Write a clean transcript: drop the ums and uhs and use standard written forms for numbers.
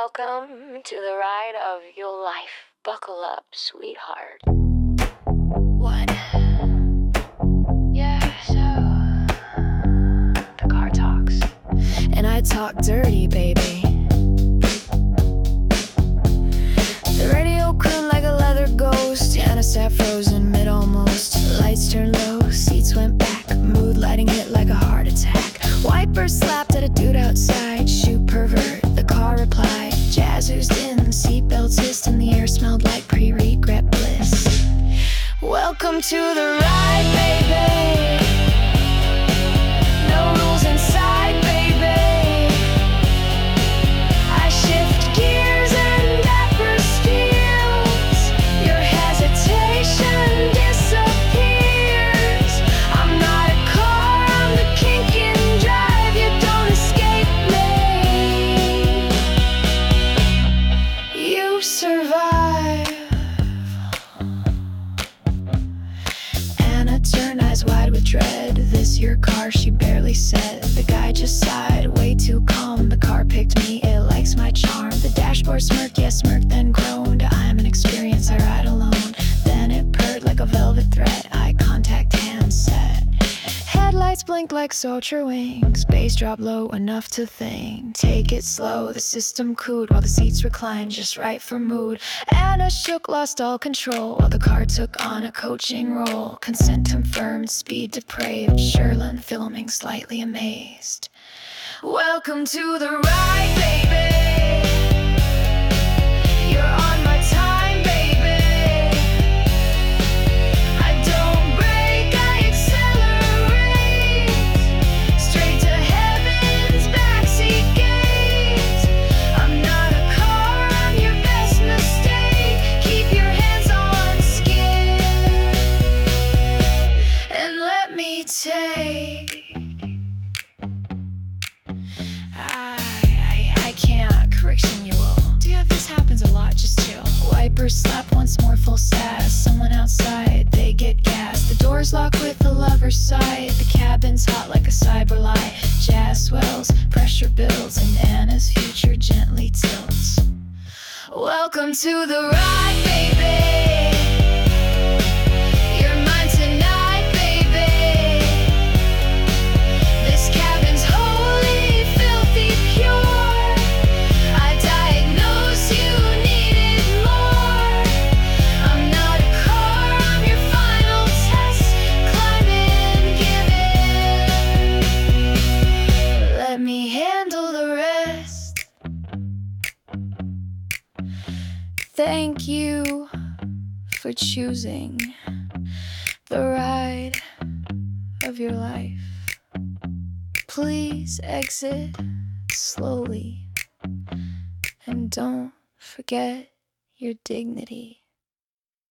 Welcome to the ride of your life. Buckle up, sweetheart. What? Yeah, so the car talks. And I talk dirty, baby. The radio crooned like a leather ghost. Anna sat frozen mid almost. Lights turned low, seats went back. Mood lighting hit like a heart attack. Wipers slapped at a dude outside. Shoot pervert, the car replied. Jazz oozed in, seatbelts hissed, and the air smelled like pre-regret bliss. Welcome to the ride, baby. No rules inside, baby. I shift gears and never steals. Your hesitation disappears. I'm not a car, I'm the kink in drive. You don't escape me. You survive. Anna turned eyes wide with dread. This your car, she barely said. The guy just sighed, way too calm. The car picked me, it likes my charm. The dashboard smirked, yes, smirked, then groaned. I'm an experience, I ride alone. Then it purred like a velvet thread. Eye contact, hands set. Headlights blink like soldier wings. Bass drop low enough to think. Take it slow, the system cooed while the seats reclined just right for mood. Anna shook, lost all control while the car took on a coaching role. Consent confirmed, speed depraved. Sherlin filming, slightly amazed. Welcome to the ride, baby. You're on my time, baby. I don't brake, I accelerate. Straight to heaven's backseat gate. I'm not a car, I'm your best mistake. Keep your hands on skin and let me take. I can't, correction you will. Yeah, this happens a lot, just chill. Wipers slap once more, full sass. Someone outside, they get gas. The doors lock with the lover's side. The cabin's hot like a cyber lie. Jazz swells, pressure builds, and Anna's future gently tilts. Welcome to the ride, baby. You're mine tonight, baby. This cabin's holy, filthy pure. I diagnose you needed more. I'm not a car, I'm your final test. Climb in, give in. Let me handle the rest. Thank you for choosing the ride of your life. Please exit slowly and don't forget your dignity.